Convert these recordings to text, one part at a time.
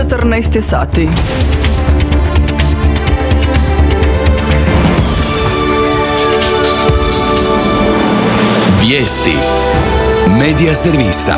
14 sati. Vijesti Medija servisa.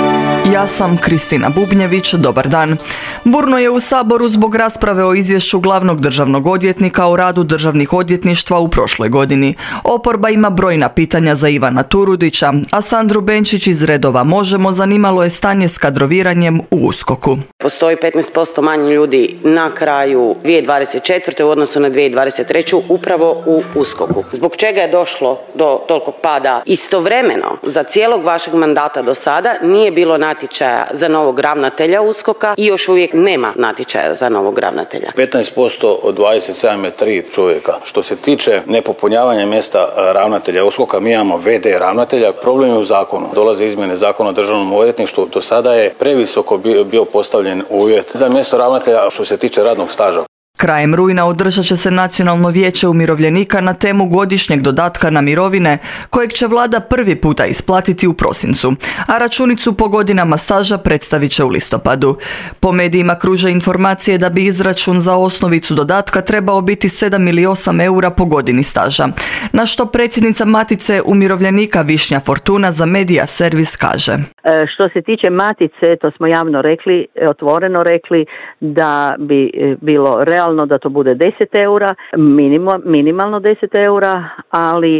Ja sam Kristina Bubnjević, dobar dan. Burno je u Saboru zbog rasprave o izvješću glavnog državnog odvjetnika o radu državnih odvjetništva u prošloj godini. Oporba ima brojna pitanja za Ivana Turudića, a Sandru Benčić iz redova Možemo zanimalo je stanje s kadroviranjem u USKOK-u. Postoji 15% manje ljudi na kraju 2024. u odnosu na 2023. upravo u USKOK-u. Zbog čega je došlo do tolikog pada? Istovremeno, za cijelog vašeg mandata do sada nije bilo natječaja za novog ravnatelja USKOK-a i još uvijek nema natječaja za novog ravnatelja. 15% od 27 je 3 čovjeka. Što se tiče nepopunjavanja mjesta ravnatelja USKOK-a, mi imamo VD ravnatelja. Problem je u zakonu. Dolaze izmjene zakona o državnom odvjetništvu. Do sada je previsoko bio postavljen uvjet za mjesto ravnatelja što se tiče radnog staža. Krajem rujna održat će se Nacionalno vijeće umirovljenika na temu godišnjeg dodatka na mirovine, kojeg će vlada prvi puta isplatiti u prosincu, a računicu po godinama staža predstavit će u listopadu. Po medijima kruže informacije da bi izračun za osnovicu dodatka trebao biti 7 ili 8 eura po godini staža, na što predsjednica Matice umirovljenika Višnja Fortuna za Medija servis kaže. Što se tiče Matice, to smo javno rekli, otvoreno rekli da bi bilo realno da to bude 10 eura, minimalno 10 eura, ali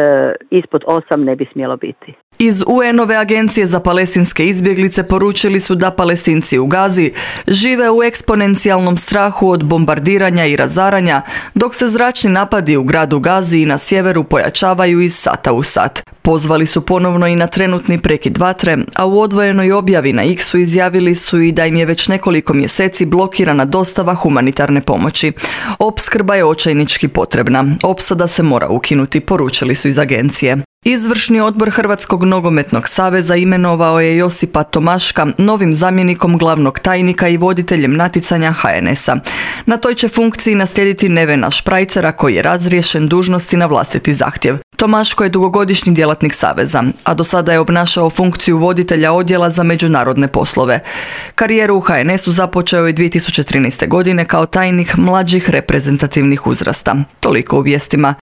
ispod 8 ne bi smjelo biti. Iz UN-ove agencije za palestinske izbjeglice poručili su da Palestinci u Gazi žive u eksponencijalnom strahu od bombardiranja i razaranja, dok se zračni napadi u gradu Gazi i na sjeveru pojačavaju iz sata u sat. Pozvali su ponovno i na trenutni prekid vatre, a u odvojenoj objavi na X-u izjavili su i da im je već nekoliko mjeseci blokirana dostava humanitarne pomoći. Opskrba je očajnički potrebna. Opsada se mora ukinuti, poručili su iz agencije. Izvršni odbor Hrvatskog nogometnog saveza imenovao je Josipa Tomaška novim zamjenikom glavnog tajnika i voditeljem natjecanja HNS-a. Na toj će funkciji naslijediti Nevena Šprajcera koji je razriješen dužnosti na vlastiti zahtjev. Tomaško je dugogodišnji djelatnik saveza, a do sada je obnašao funkciju voditelja odjela za međunarodne poslove. Karijeru u HNS-u započeo je 2013. godine kao tajnik mlađih reprezentativnih uzrasta. Toliko u vijestima.